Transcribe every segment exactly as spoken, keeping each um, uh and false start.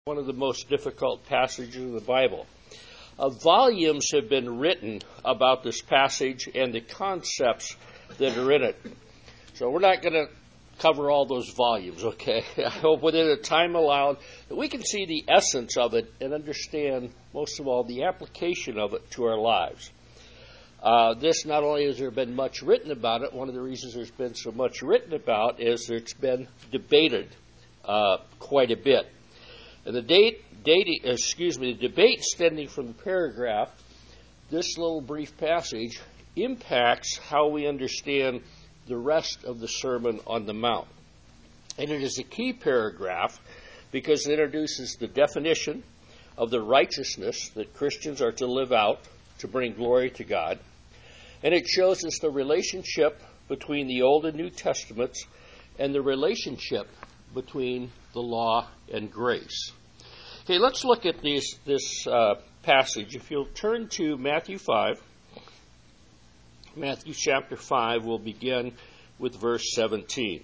One of the most difficult passages in the Bible. Uh, volumes have been written about this passage and the concepts that are in it. So we're not going to cover all those volumes, okay? I hope within the time allowed that we can see the essence of it and understand, most of all, the application of it to our lives. Uh, this, not only has there been much written about it, one of the reasons there's been so much written about is that it's been debated uh, quite a bit. And the date, dating, excuse me, the debate extending from the paragraph, this little brief passage impacts how we understand the rest of the Sermon on the Mount. And it is a key paragraph because it introduces the definition of the righteousness that Christians are to live out to bring glory to God. And it shows us the relationship between the Old and New Testaments and the relationship between the law and grace. Okay, let's look at these, this uh, passage. If you'll turn to Matthew five, Matthew chapter five, we'll begin with verse seventeen.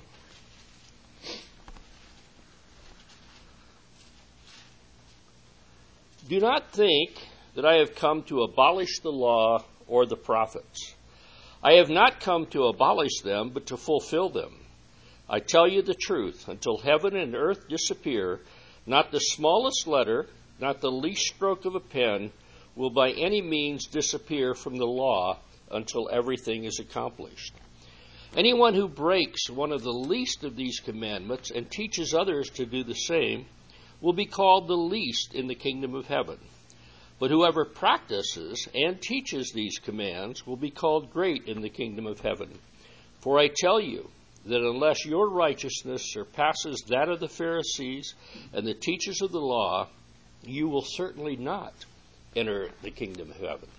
Do not think that I have come to abolish the law or the prophets. I have not come to abolish them, but to fulfill them. I tell you the truth, until heaven and earth disappear, not the smallest letter, not the least stroke of a pen, will by any means disappear from the law until everything is accomplished. Anyone who breaks one of the least of these commandments and teaches others to do the same will be called the least in the kingdom of heaven. But whoever practices and teaches these commands will be called great in the kingdom of heaven. For I tell you, that unless your righteousness surpasses that of the Pharisees and the teachers of the law, you will certainly not enter the kingdom of heaven.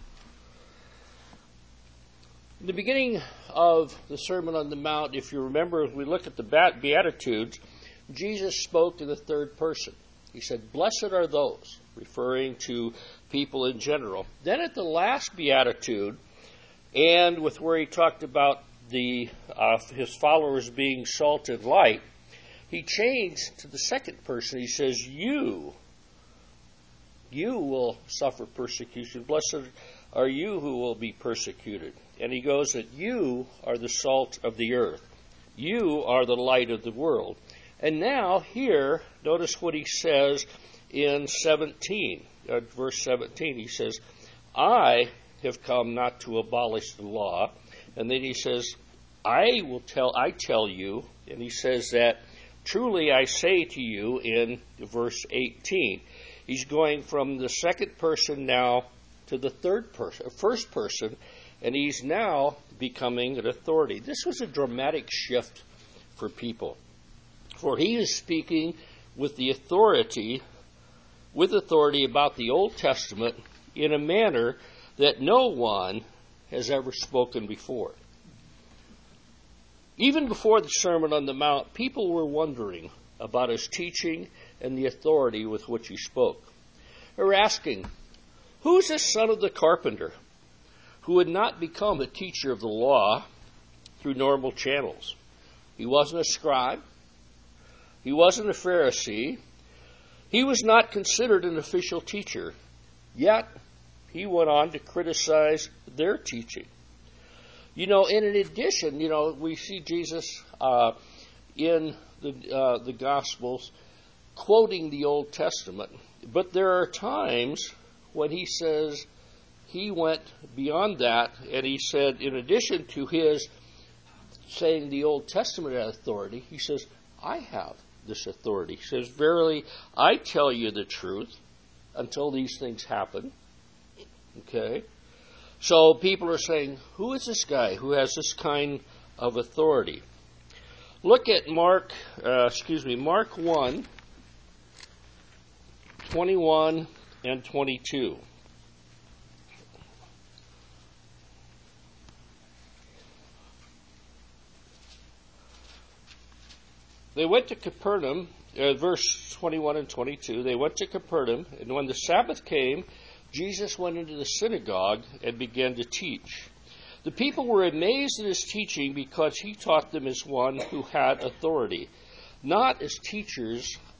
In the beginning of the Sermon on the Mount, if you remember, as we look at the Beatitudes, Jesus spoke to the third person. He said, "Blessed are those," referring to people in general. Then at the last Beatitude, and with where he talked about the uh, his followers being salt and light, he changed to the second person. He says, you, you will suffer persecution. Blessed are you who will be persecuted. And he goes that you are the salt of the earth. You are the light of the world. And now here, notice what he says in seventeen, uh, verse seventeen. He says, I have come not to abolish the law. And then he says, I will tell, I tell you, and he says that, truly I say to you in verse eighteen. He's going from the second person now to the third person, first person, and he's now becoming an authority. This was a dramatic shift for people. For he is speaking with the authority, with authority about the Old Testament in a manner that no one has ever spoken before. Even before the Sermon on the Mount, people were wondering about his teaching and the authority with which he spoke. They were asking, who's this son of the carpenter who would not become a teacher of the law through normal channels? He wasn't a scribe. He wasn't a Pharisee. He was not considered an official teacher. Yet, he went on to criticize their teaching. You know, and in addition, you know, we see Jesus uh, in the uh, the Gospels quoting the Old Testament. But there are times when he says he went beyond that, and he said, in addition to his saying the Old Testament had authority, he says, I have this authority. He says, verily, I tell you the truth until these things happen. Okay? So people are saying, who is this guy who has this kind of authority? Look at Mark, uh, excuse me, Mark one, twenty-one and twenty-two. They went to Capernaum, uh, verse twenty-one and twenty-two. They went to Capernaum, and when the Sabbath came, Jesus went into the synagogue and began to teach. The people were amazed at his teaching because he taught them as one who had authority, not as teachers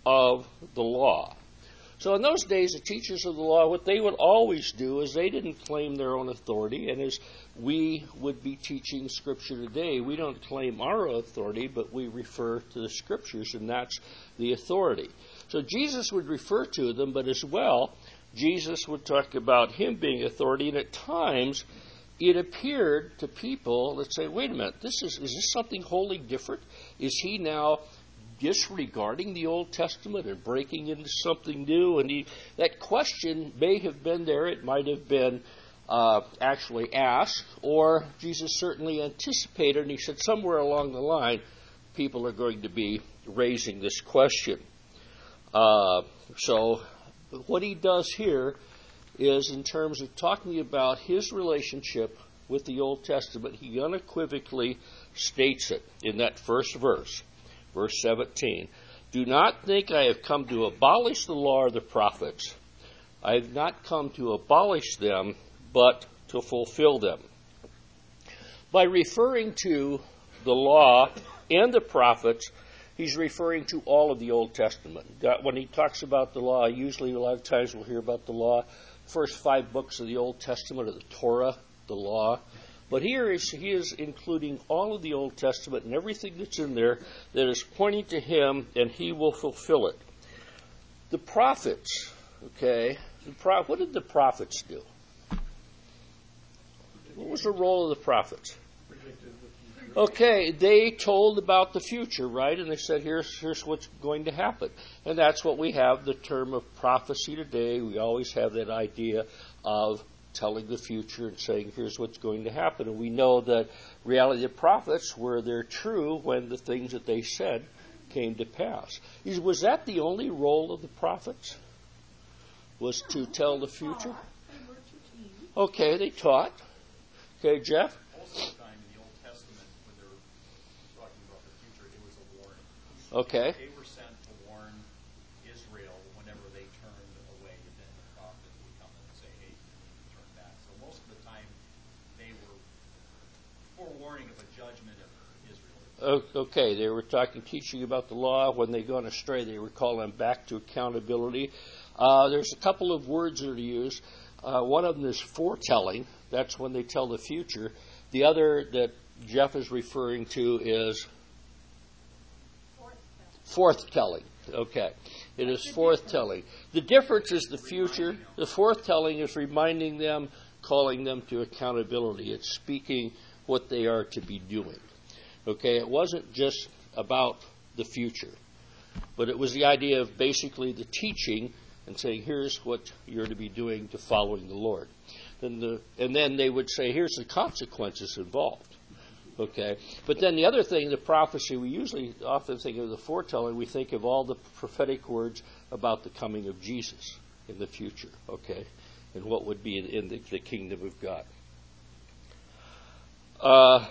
of the law. So in those days, the teachers of the law, what they would always do is they didn't claim their own authority. And as we would be teaching Scripture today, we don't claim our authority, but we refer to the Scriptures, and that's the authority. So Jesus would refer to them, but as well, Jesus would talk about him being authority. And at times, it appeared to people that say, wait a minute, this is, is this something wholly different? Is he now disregarding the Old Testament and breaking into something new? And he, that question may have been there. It might have been uh, actually asked, or Jesus certainly anticipated, and he said somewhere along the line, people are going to be raising this question. Uh, so what he does here is, in terms of talking about his relationship with the Old Testament, he unequivocally states it in that first verse. Verse seventeen, do not think I have come to abolish the law or the prophets. I have not come to abolish them, but to fulfill them. By referring to the law and the prophets, he's referring to all of the Old Testament. When he talks about the law, usually a lot of times we'll hear about the law. First five books of the Old Testament are the Torah, the law. But here is, he is including all of the Old Testament and everything that's in there that is pointing to him, and he will fulfill it. The prophets, okay, the pro- what did the prophets do? What was the role of the prophets? Okay, they told about the future, right? And they said, here's, here's what's going to happen. And that's what we have, the term of prophecy today. We always have that idea of telling the future and saying, here's what's going to happen. And we know that reality of prophets were they're true when the things that they said came to pass. Was that the only role of the prophets? Was to tell the future? Okay, they taught. Okay, Jeff? Most of the time in the Old Testament, when they're talking about the future, it was a warning. Okay. They were sent to warn Israel whenever they turned away, and then the prophet would come and say, hey, you need to turn back. So most of the time, they were forewarning of a judgment of Israel. Okay, they were talking, teaching about the law. When they gone astray, they were calling back to accountability. Uh, there's a couple of words that are used. Uh, one of them is foretelling. That's when they tell the future. The other that Jeff is referring to is forthtelling. Okay. It is forthtelling. The difference is the future. The forthtelling is reminding them, calling them to accountability. It's speaking what they are to be doing. Okay. It wasn't just about the future, but it was the idea of basically the teaching and saying, here's what you're to be doing to following the Lord. Then the, and then they would say, here's the consequences involved. Okay? But then the other thing, the prophecy, we usually often think of the foretelling, we think of all the prophetic words about the coming of Jesus in the future. Okay? And what would be in, in the, the kingdom of God. Uh,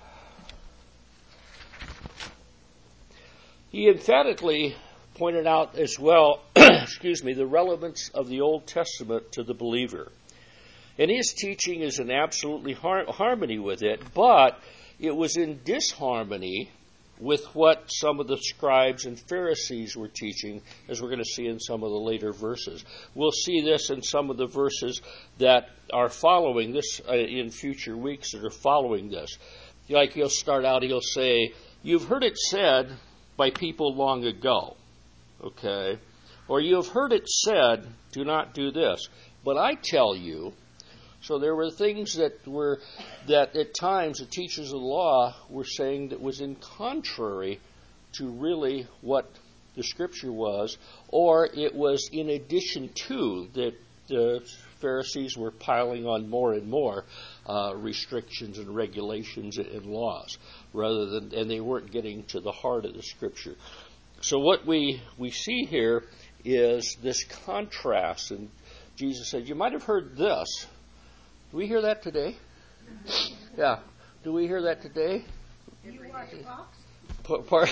he emphatically pointed out as well, excuse me, the relevance of the Old Testament to the believer. And his teaching is in absolutely har- harmony with it, but it was in disharmony with what some of the scribes and Pharisees were teaching, as we're going to see in some of the later verses. We'll see this in some of the verses that are following this uh, in future weeks that are following this. Like he'll start out, he'll say, you've heard it said by people long ago. Okay? Or you have heard it said, do not do this. But I tell you, so there were things that were, that at times the teachers of the law were saying that was in contrary to really what the Scripture was, or it was in addition to that the Pharisees were piling on more and more uh, restrictions and regulations and laws, rather than, and they weren't getting to the heart of the Scripture. So what we, we see here is this contrast. And Jesus said, you might have heard this. Do we hear that today? Yeah. Do we hear that today? You watch Fox? P- part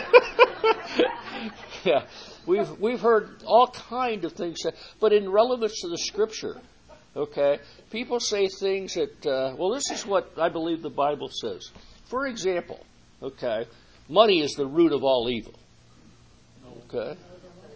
yeah. We've we've heard all kind of things, but in relevance to the Scripture. Okay? People say things that, uh, well, this is what I believe the Bible says. For example, okay, money is the root of all evil. Okay?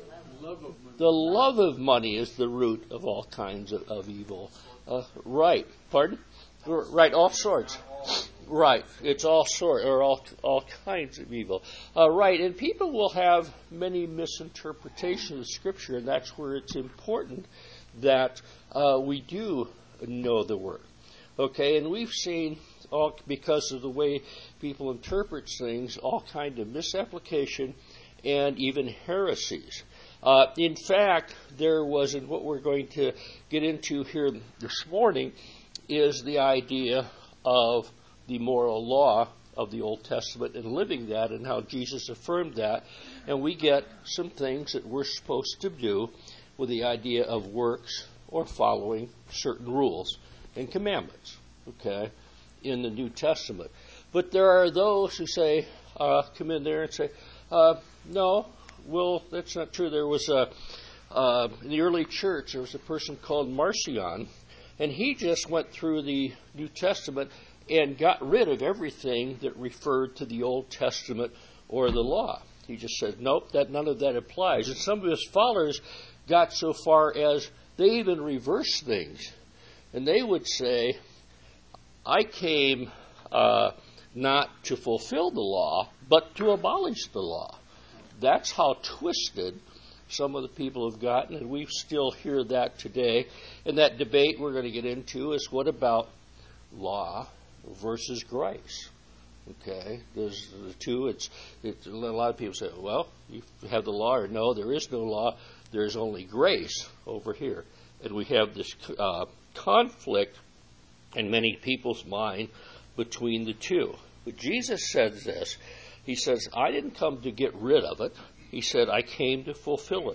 love of money. The love of money is the root of all kinds of, of evil. Uh, right. Pardon? Right, all sorts. Right. It's all sort or all all kinds of evil. Uh, right, and people will have many misinterpretations of Scripture, and that's where it's important that uh, we do know the Word. Okay, and we've seen all because of the way people interpret things, all kind of misapplication and even heresies. Uh, in fact, there was, and what we're going to get into here this morning, is the idea of the moral law of the Old Testament and living that and how Jesus affirmed that. And we get some things that we're supposed to do with the idea of works or following certain rules and commandments, okay, in the New Testament. But there are those who say, uh, come in there and say, uh, no, well, that's not true. There was a, uh, in the early church, there was a person called Marcion, and he just went through the New Testament and got rid of everything that referred to the Old Testament or the law. He just said, nope, that none of that applies. And some of his followers got so far as they even reversed things. And they would say, I came uh, not to fulfill the law, but to abolish the law. That's how twisted some of the people have gotten, and we still hear that today. And that debate we're going to get into is what about law versus grace? Okay, there's the two. It's, it's a lot of people say, well, you have the law, or no, there is no law. There's only grace over here, and we have this uh, conflict in many people's mind between the two. But Jesus says this. He says, I didn't come to get rid of it. He said, I came to fulfill it.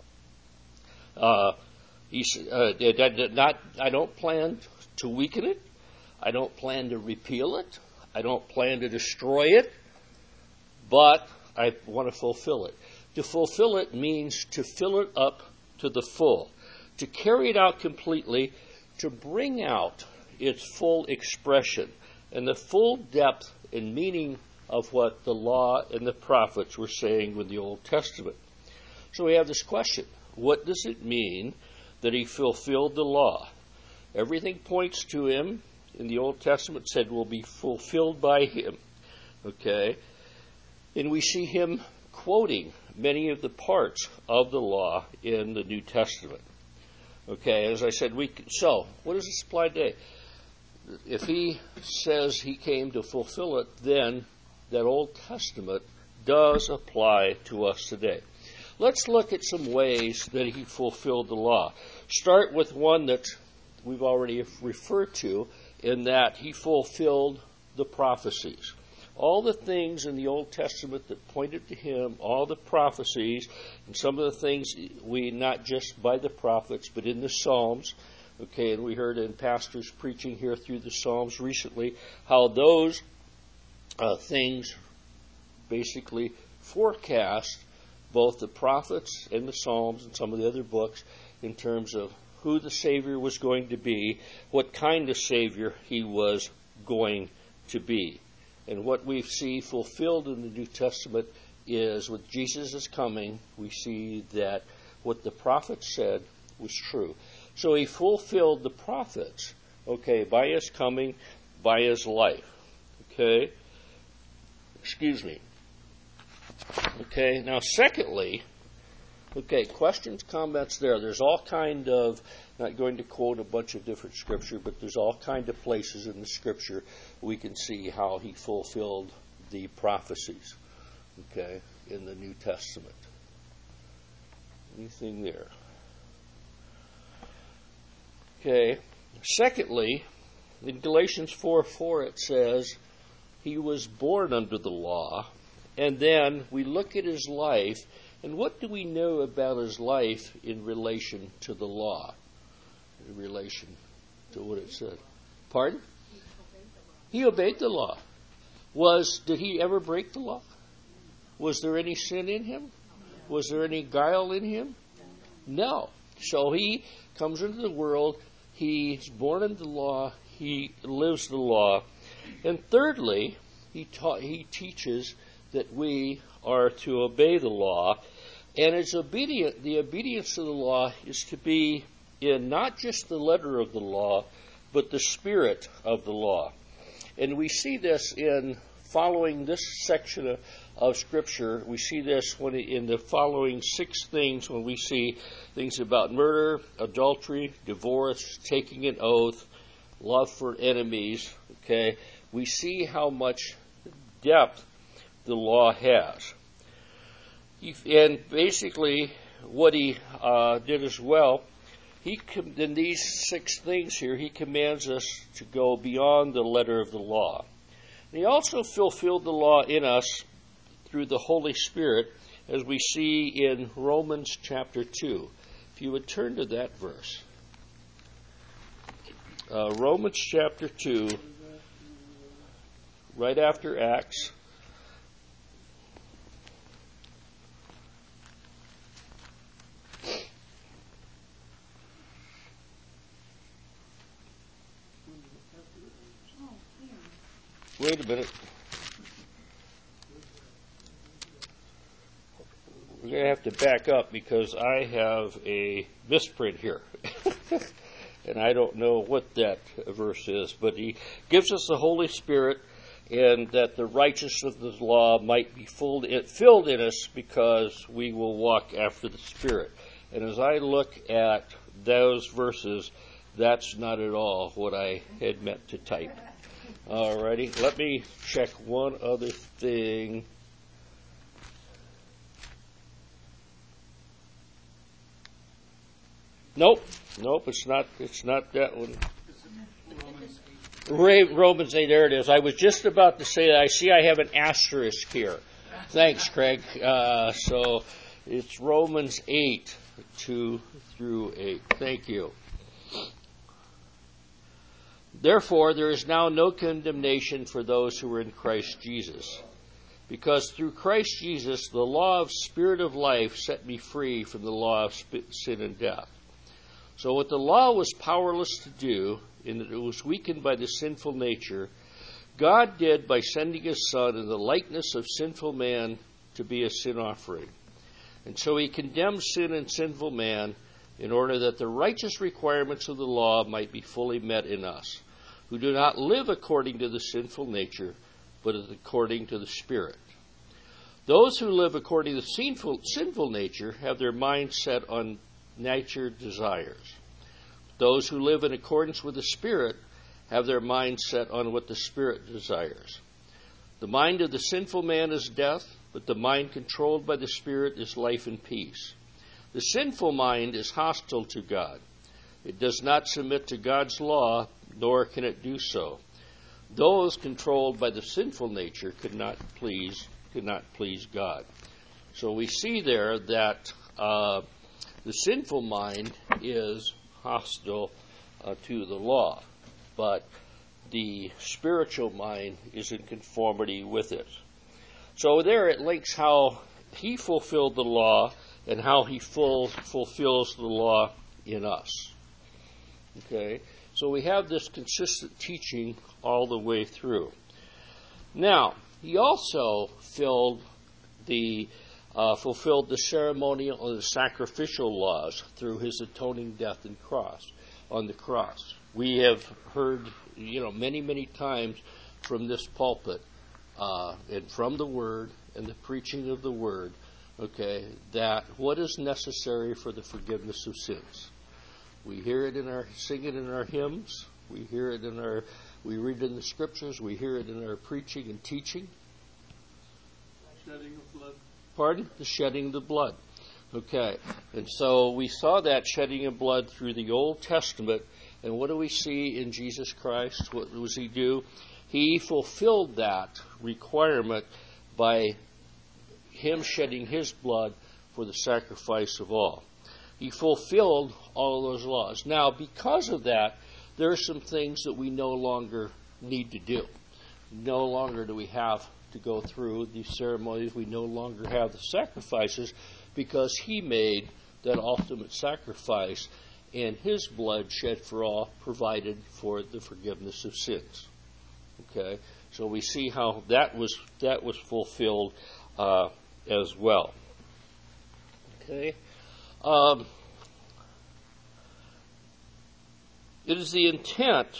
Uh, he said, uh, not, I don't plan to weaken it. I don't plan to repeal it. I don't plan to destroy it. But I want to fulfill it. To fulfill it means to fill it up to the full. To carry it out completely. To bring out its full expression and the full depth and meaning of what the law and the prophets were saying with the Old Testament. So we have this question. What does it mean that he fulfilled the law? Everything points to him in the Old Testament said will be fulfilled by him. Okay? And we see him quoting many of the parts of the law in the New Testament. Okay, as I said, we so what does this apply today? If he says he came to fulfill it, then that Old Testament does apply to us today. Let's look at some ways that he fulfilled the law. Start with one that we've already referred to, in that he fulfilled the prophecies. All the things in the Old Testament that pointed to him, all the prophecies, and some of the things we, not just by the prophets, but in the Psalms. Okay, and we heard in pastors preaching here through the Psalms recently how those Uh, things basically forecast both the prophets and the Psalms and some of the other books in terms of who the Savior was going to be, what kind of Savior he was going to be. And what we see fulfilled in the New Testament is with Jesus' coming, we see that what the prophets said was true. So he fulfilled the prophets, okay, by his coming, by his life. Okay? Excuse me. Okay, now secondly, okay, questions, comments there. There's all kind of, not going to quote a bunch of different scripture, but there's all kind of places in the scripture we can see how he fulfilled the prophecies, okay, in the New Testament. Anything there? Okay, secondly, in Galatians four four it says, he was born under the law, and then we look at his life, and what do we know about his life in relation to the law? In relation to what it said. Pardon? He obeyed the law. Was, did he ever break the law? Was there any sin in him? Was there any guile in him? No. So he comes into the world, he's born into the law, he lives the law. And thirdly, he taught, he teaches that we are to obey the law. And it's obedient. The obedience to the law is to be in not just the letter of the law, but the spirit of the law. And we see this in following this section of, of Scripture. We see this when in the following six things, when we see things about murder, adultery, divorce, taking an oath, love for enemies. Okay, we see how much depth the law has. And basically, what he uh, did as well, he in these six things here, he commands us to go beyond the letter of the law. And he also fulfilled the law in us through the Holy Spirit, as we see in Romans chapter two. If you would turn to that verse. Uh, Romans chapter two, right after Acts. Wait a minute. We're going to have to back up because I have a misprint here. And I don't know what that verse is. But he gives us the Holy Spirit, and that the righteousness of the law might be filled in us because we will walk after the Spirit. And as I look at those verses, that's not at all what I had meant to type. Alrighty, let me check one other thing. Nope, nope, it's not. It's not that one. Romans eight. There it is. I was just about to say that. I see I have an asterisk here. Thanks, Craig. Uh, so it's Romans eight, two through eight. Thank you. Therefore, there is now no condemnation for those who are in Christ Jesus. Because through Christ Jesus, the law of Spirit of life set me free from the law of sin and death. So what the law was powerless to do, in that it was weakened by the sinful nature, God did by sending His Son in the likeness of sinful man to be a sin offering. And so He condemned sin and sinful man in order that the righteous requirements of the law might be fully met in us, who do not live according to the sinful nature, but according to the Spirit. Those who live according to the sinful, sinful nature have their mind set on nature desires. Those who live in accordance with the Spirit have their mind set on what the Spirit desires. The mind of the sinful man is death, but the mind controlled by the Spirit is life and peace. The sinful mind is hostile to God. It does not submit to God's law, nor can it do so. Those controlled by the sinful nature could not please could not please God. So we see there that uh, the sinful mind is hostile uh, to the law, but the spiritual mind is in conformity with it. So there it links how He fulfilled the law and how He full, fulfills the law in us. Okay, so we have this consistent teaching all the way through. Now, He also filled the uh, fulfilled the ceremonial and the sacrificial laws through His atoning death and cross on the cross. We have heard, you know, many, many times from this pulpit uh, and from the Word and the preaching of the Word, okay, that what is necessary for the forgiveness of sins. We hear it in our, sing it in our hymns. We hear it in our, we read it in the Scriptures. We hear it in our preaching and teaching. Shedding of blood. Pardon? The shedding of the blood. Okay. And so we saw that shedding of blood through the Old Testament. And what do we see in Jesus Christ? What does He do? He fulfilled that requirement by Him shedding His blood for the sacrifice of all. He fulfilled all those laws. Now, because of that, there are some things that we no longer need to do. No longer do we have to go through these ceremonies. We no longer have the sacrifices because He made that ultimate sacrifice, and His blood shed for all provided for the forgiveness of sins. Okay, so we see how that was that was fulfilled uh, as well. Okay. Um, it is the intent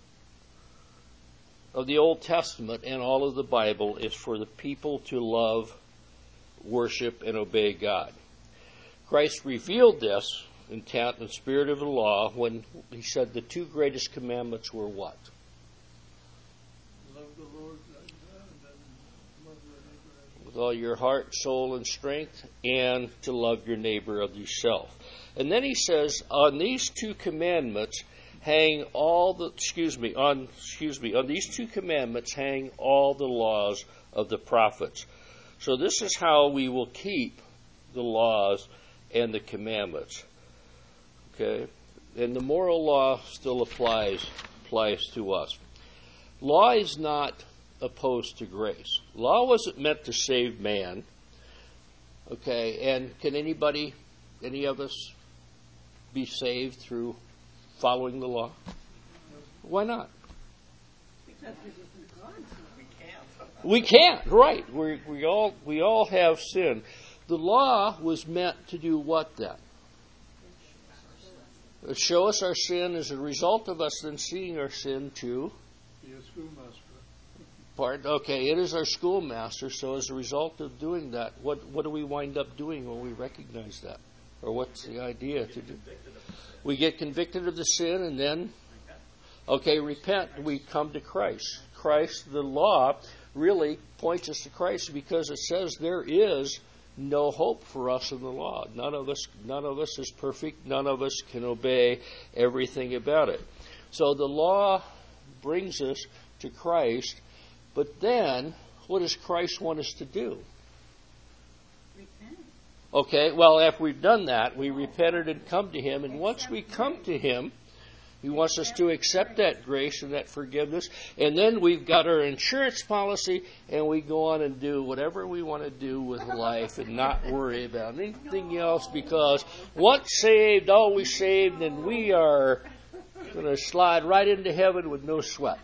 of the Old Testament and all of the Bible is for the people to love, worship, and obey God. Christ revealed this intent and spirit of the law when he said the two greatest commandments were what? Love the Lord thy God, and love your neighbor as With all your heart, soul, and strength, and to love your neighbor of yourself. And then he says, on these two commandments hang all the excuse me on excuse me on these two commandments hang all the laws of the prophets. So this is how we will keep the laws and the commandments. Okay? And the moral law still applies applies to us. Law is not opposed to grace. Law wasn't meant to save man. Okay, and can anybody, any of us, be saved through following the law? Why not? Because it isn't God's law. We can't. We can't, right. We we all we all have sin. The law was meant to do what then? Show us our sin as a result of us then seeing our sin to be a schoolmaster. part. Okay, it is our schoolmaster. So as a result of doing that, what what do we wind up doing when we recognize that? Or what's the idea to do? We get convicted of the sin and then, okay, repent. We come to Christ. Christ, the law, really points us to Christ because it says there is no hope for us in the law. None of us, none of us is perfect. None of us can obey everything about it. So the law brings us to Christ, but then what does Christ want us to do? Repent. Okay, well, after we've done that, we repented and come to Him, and once we come to Him, He wants us to accept that grace and that forgiveness, and then we've got our insurance policy, and we go on and do whatever we want to do with life and not worry about anything else, because once saved, always saved, and we are going to slide right into heaven with no sweat.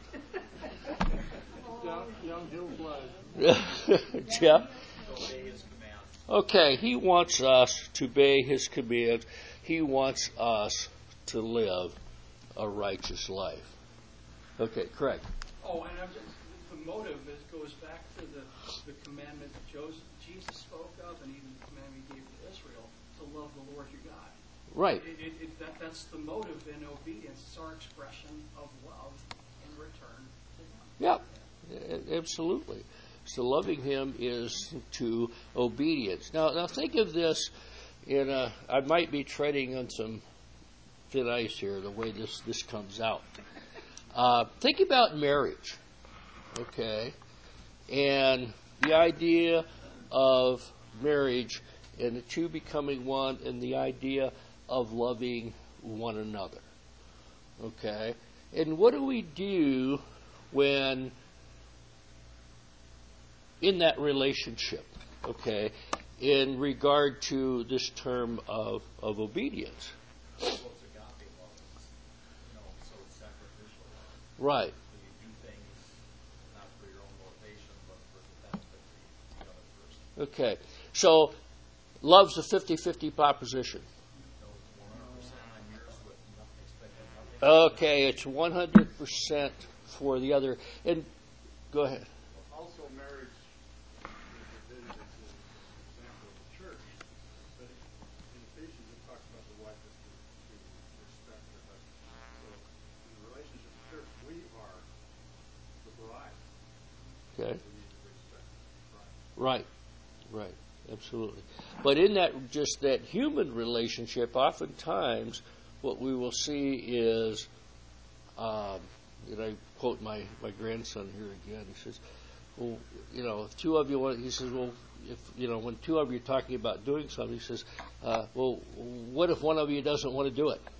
Young, young Hill flag. Jeff? Obey his commands. Okay, He wants us to obey His commands. He wants us to live a righteous life. Okay, correct. Oh, and I'm just, the motive is, goes back to the, the commandment that Joseph, Jesus spoke of, and even the commandment He gave to Israel, to love the Lord your God. Right. It, it, it, that, that's the motive in obedience. It's our expression of love in return to Him. Yeah, absolutely. So loving Him is to obedience. Now, now think of this in a, I might be treading on some thin ice here, the way this, this comes out. Uh, think about marriage, okay? And the idea of marriage and the two becoming one and the idea of loving one another, okay? And what do we do when in that relationship, okay, in regard to this term of, of obedience? What's agape love? You know, so it's sacrificial love. Right. So you do things not for your own motivation, but for the benefit of the other person. Okay. So, love's a fifty-fifty proposition. No, it's one hundred percent on yours with nothing, expecting nothing. Okay, it's one hundred percent for the other. And go ahead. Also, marriage is a vision, it's an example of the church. But in Ephesians, it talks about the wife is to, to respect her husband. So, in the relationship of the church, we are the bride. Okay. We need to respect the bride. Right. Right. Absolutely. But in that, just that human relationship, oftentimes what we will see is, um, and I quote my, my grandson here again, he says, well, you know, if two of you want, he says, well, if, you know, when two of you are talking about doing something, he says, uh, well, what if one of you doesn't want to do it?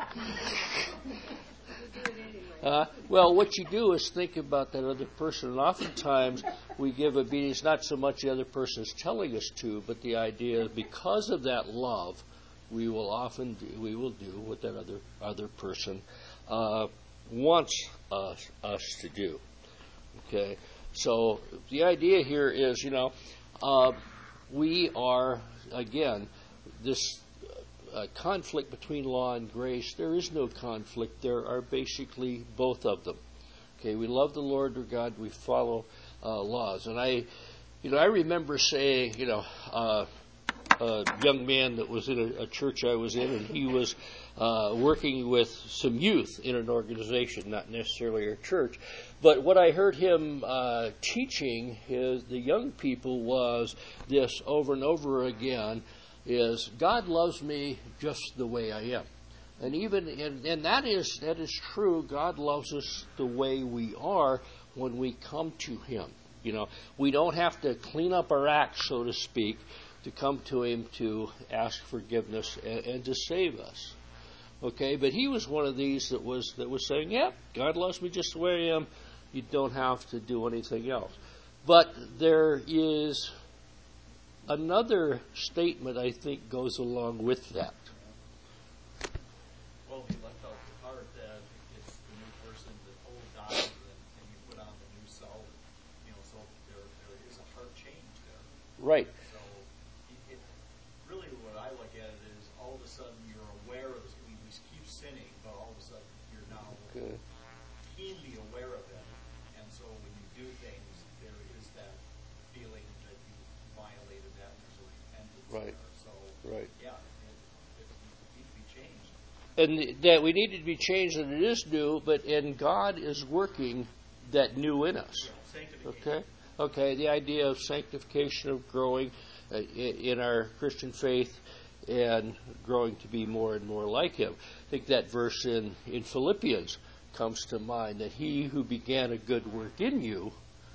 Uh, well, what you do is think about that other person, and oftentimes we give obedience not so much the other person is telling us to, but the idea is because of that love, we will often do, we will do what that other other person uh, wants us, us to do. Okay, so the idea here is, you know, uh, we are again this uh, conflict between law and grace. There is no conflict. There are basically both of them. Okay, we love the Lord our God. We follow uh, laws. And I, you know, I remember saying, you know, uh, a young man that was in a, a church I was in, and he was uh, working with some youth in an organization, not necessarily a church. But what I heard him uh, teaching his, the young people was this over and over again, is God loves me just the way I am. And even and, and that is that is true. God loves us the way we are when we come to Him. You know, we don't have to clean up our act, so to speak, to come to Him to ask forgiveness and, and to save us. Okay, but he was one of these that was that was saying, "Yeah, God loves me just the way I am. You don't have to do anything else." But there is another statement I think goes along with that. Well, he left out the part that it's the new person, the old dies, and, and you put on the new self. You know, so there there is a heart change there. Right. So, it, it, really, what I look at it is all of a sudden you're aware of this. We, we keep sinning, but all of a sudden you're now Okay. keenly aware of it. And so when you do things, there is that feeling that you violated that, and there's a repentance Right. there. So, Right. yeah, it, it, it needs to be changed. And that we need to be changed, and it is new, but and God is working that new in us. Yeah, sanctification. Okay? Okay, the idea of sanctification, of growing uh, in our Christian faith and growing to be more and more like Him. I think that verse in, in Philippians comes to mind, that He who began a good work in you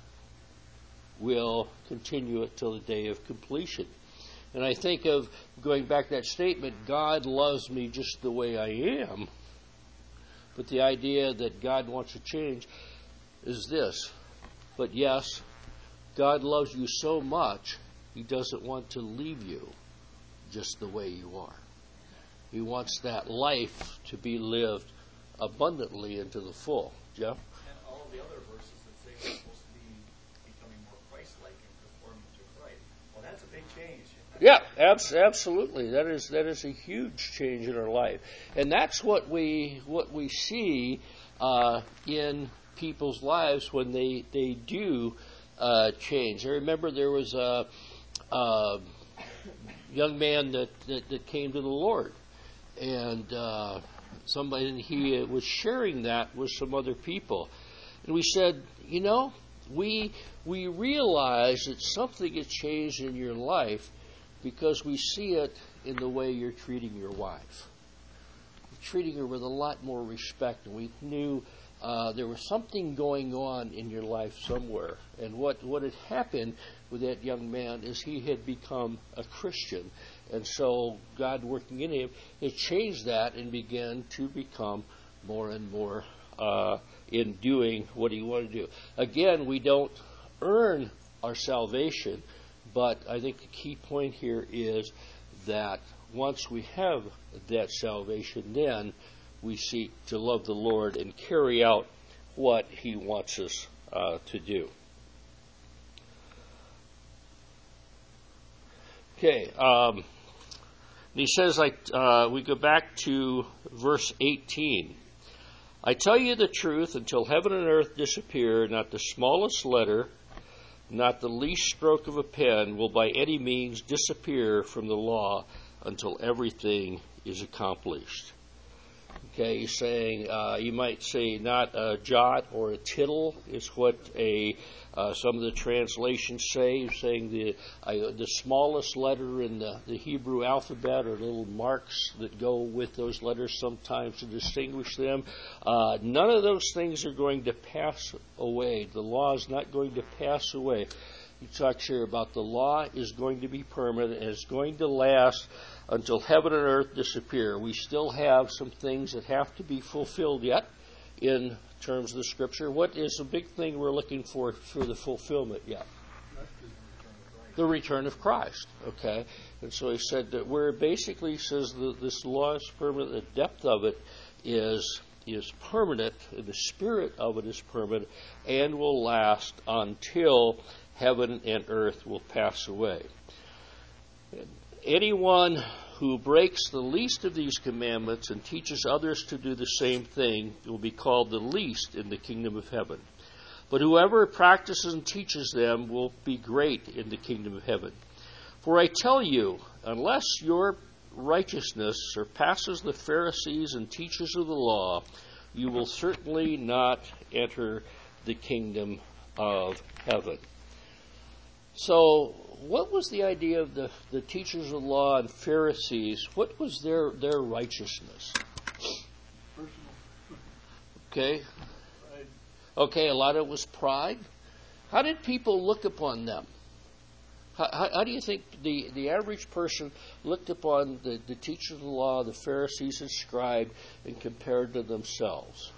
will continue it till the day of completion. And I think of going back to that statement, God loves me just the way I am. But the idea that God wants to change is this. But yes, God loves you so much, He doesn't want to leave you just the way you are. He wants that life to be lived abundantly and to the full. Jeff? And all of the other verses that say we're supposed to be becoming more Christ-like and conforming to Christ. Well, that's a big change. Yeah, abs- absolutely. That is that is a huge change in our life, and that's what we what we see uh, in people's lives when they they do uh, change. I remember there was a, a young man that, that, that came to the Lord, and uh, somebody and he was sharing that with some other people, and we said, you know, we we realize that something has changed in your life, because we see it in the way you're treating your wife. You're treating her with a lot more respect. And we knew uh, there was something going on in your life somewhere. And what, what had happened with that young man is he had become a Christian. And so God working in him, it changed that and began to become more and more uh, in doing what he wanted to do. Again, we don't earn our salvation. But I think the key point here is that once we have that salvation, then we seek to love the Lord and carry out what He wants us uh, to do. Okay, um, he says, like, uh, we go back to verse eighteen. I tell you the truth, until heaven and earth disappear, not the smallest letter, not the least stroke of a pen will by any means disappear from the law until everything is accomplished. Okay, he's saying, uh, you might say not a jot or a tittle is what a uh, some of the translations say. He's saying the uh, the smallest letter in the, the Hebrew alphabet, or little marks that go with those letters sometimes to distinguish them. Uh, none of those things are going to pass away. The law is not going to pass away. He talks here about the law is going to be permanent and it's going to last until heaven and earth disappear. We still have some things that have to be fulfilled yet in terms of the Scripture. What is the big thing we're looking for for the fulfillment yet? The return of Christ. Okay, and so he said that where basically says that this law is permanent, the depth of it is is permanent, the spirit of it is permanent, and will last until heaven and earth will pass away. anyone who breaks the least of these commandments and teaches others to do the same thing will be called the least in the kingdom of heaven. But whoever practices and teaches them will be great in the kingdom of heaven. For I tell you, unless your righteousness surpasses the Pharisees and teachers of the law, you will certainly not enter the kingdom of heaven. So, what was the idea of the, the teachers of the law and Pharisees? What was their, their righteousness? Personal. Okay. Pride. Okay, a lot of it was pride. How did people look upon them? How, how, how do you think the, the average person looked upon the, the teachers of the law, the Pharisees and scribes, and compared to themselves?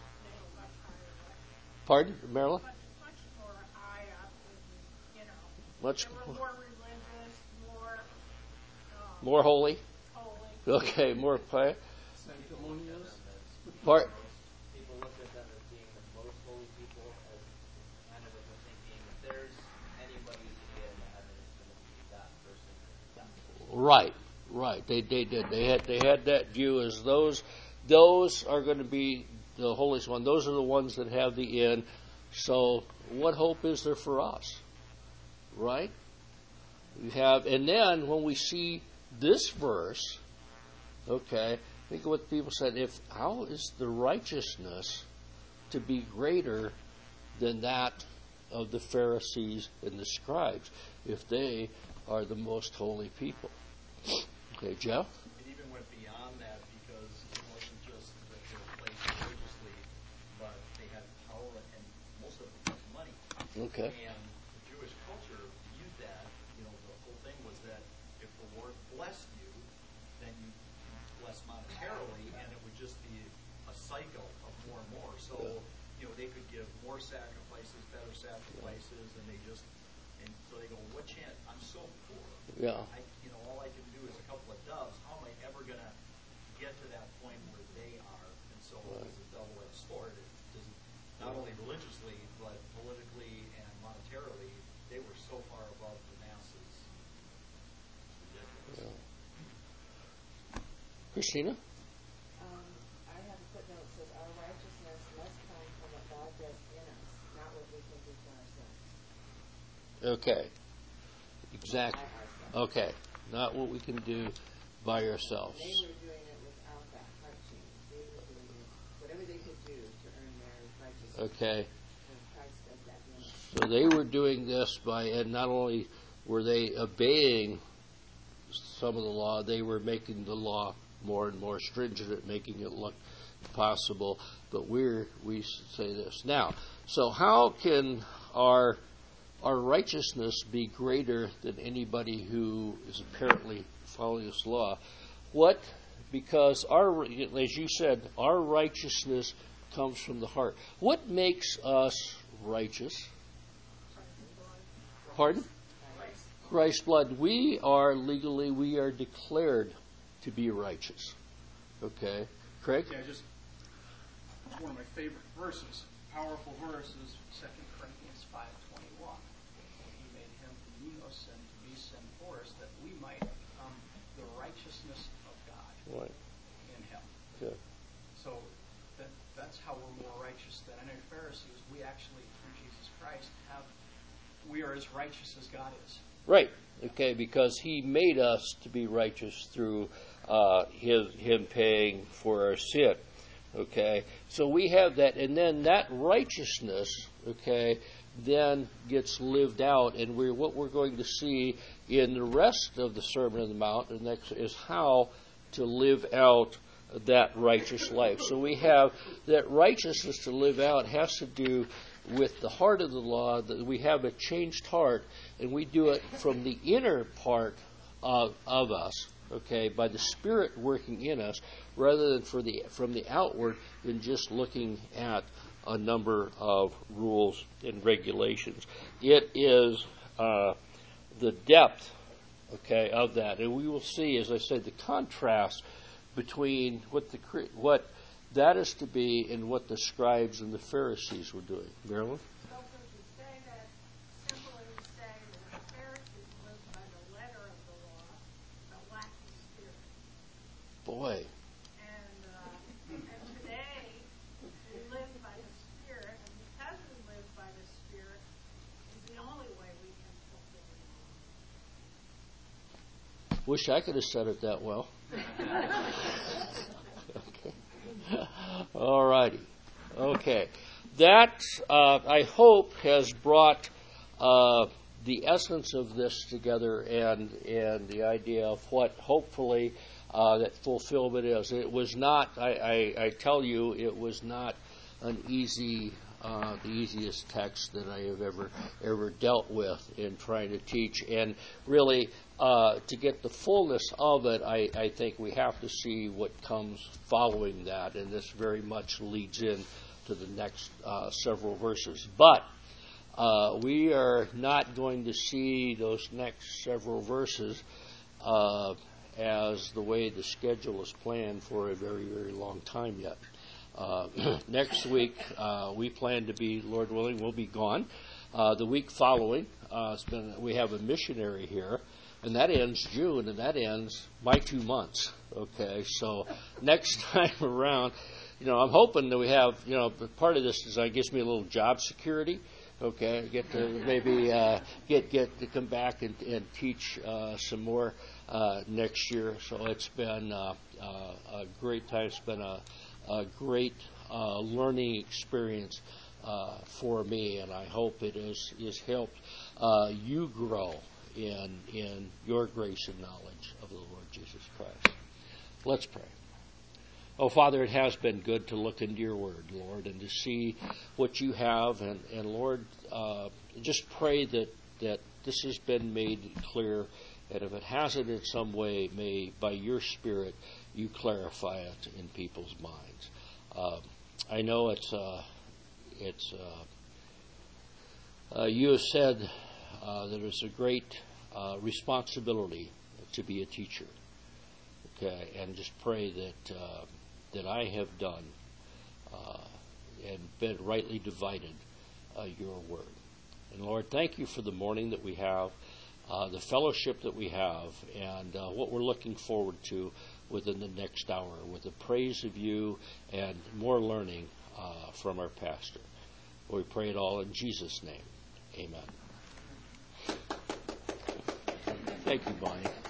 Pardon, Marilyn? Much, much more high up, and, you know, Much they were more religious, more um, more holy. holy. Okay, more pious. Sanctimonious. Part. People looked at them as being the most holy people, as kind of with the thinking, if there's anybody who can get into heaven, it's going to be that person. That person. Right, right. They they did. They had they had that view as those those are going to be the holiest one. Those are the ones that have the end. So what hope is there for us? Right? We have, and then when we see this verse, okay, think of what people said. If how is the righteousness to be greater than that of the Pharisees and the scribes, if they are the most holy people? Okay, Jeff? It even went beyond that because it wasn't just that they were placed religiously, but they had power and most of them had money. Okay. And the Jewish culture viewed that, you know, the whole thing was that if the Lord blessed you, then you bless monetarily, and it would just be a cycle of more and more. So, you know, they could give more sacrifices, better sacrifices, and they just, and so they go, what chance? I'm so poor. Yeah. I, you know, all I can do is a couple of doves. How am I ever going to get to that point where they are? And so it was a double-edged sword. It just, not only religiously, but politically and monetarily, they were so far above the masses. It's ridiculous. Yeah. Christina? Um, I have a footnote that says our righteousness must come from what God does in us, not what we can do for ourselves. Okay. Exactly. By ourselves. Okay. Not what we can do by ourselves. They were doing it without that heart change. They were doing it, whatever they could do to earn their righteousness. Okay. And Christ does that in us. So they were doing this by, and not only were they obeying some of the law, they were making the law more and more stringent at making it look possible. But we're, we say this. Now, so how can our our righteousness be greater than anybody who is apparently following this law? What? Because our, as you said, our righteousness comes from the heart. What makes us righteous? Pardon? Christ's blood. We are legally, we are declared to be righteous. Okay. Craig? Yeah, just it's one of my favorite verses. Powerful verse is Second Corinthians five twenty-one. He made him who knew no sin to be sin for us, that we might become the righteousness of God Right. in him. Good. So that that's how we're more righteous than any Pharisees. We actually, through Jesus Christ, have we are as righteous as God is. Right. Okay, because he made us to be righteous through uh, his, him paying for our sin. Okay, so we have that, and then that righteousness, okay, then gets lived out, and we're what we're going to see in the rest of the Sermon on the Mount, and that is how to live out that righteous life. So we have that righteousness to live out has to do with the heart of the law, that we have a changed heart, and we do it from the inner part of, of us, okay, by the Spirit working in us, rather than for the from the outward than just looking at a number of rules and regulations. It is uh, the depth, okay, of that, and we will see, as I said, the contrast between what the what that is to be and what the scribes and the Pharisees were doing. Marilyn? So could you say that, simply say that the Pharisees lived by the letter of the law, the boy. And, uh, and today, we live by the Spirit, and because we live by the Spirit, is the only way we can fulfill it. Wish I could have said it that well. Okay. All righty. Okay. That, uh, I hope, has brought uh, the essence of this together and and the idea of what, hopefully, uh, that fulfillment is. It was not, I, I, I tell you, it was not an easy, uh, the easiest text that I have ever ever dealt with in trying to teach. And really, uh, to get the fullness of it, I, I think we have to see what comes following that, and this very much leads in to the next uh, several verses. But uh, we are not going to see those next several verses uh, as the way the schedule is planned for a very, very long time yet. Uh, next week, uh, we plan to be, Lord willing, we'll be gone. Uh, the week following, uh, it's been, we have a missionary here, and that ends June, and that ends my two months. Okay, so next time around, you know, I'm hoping that we have, you know, part of this is uh, gives me a little job security. Okay, get to maybe uh, get get to come back and, and teach uh, some more uh, next year. So it's been uh, uh, a great time. It's been a, a great uh, learning experience uh, for me, and I hope it has is helped uh, you grow in in your grace and knowledge of the Lord Jesus Christ. Let's pray. Oh, Father, it has been good to look into your word, Lord, and to see what you have. And, and Lord, uh, just pray that, that this has been made clear, and if it hasn't in some way, may, by your Spirit, you clarify it in people's minds. Uh, I know it's, uh, it's uh, uh, you have said uh, that it's a great uh, responsibility to be a teacher. Okay, and just pray that uh, that I have done uh, and been rightly divided uh, your word. And Lord, thank you for the morning that we have, uh, the fellowship that we have, and uh, what we're looking forward to within the next hour with the praise of you and more learning uh, from our pastor. We pray it all in Jesus' name. Amen. Thank you, Bonnie.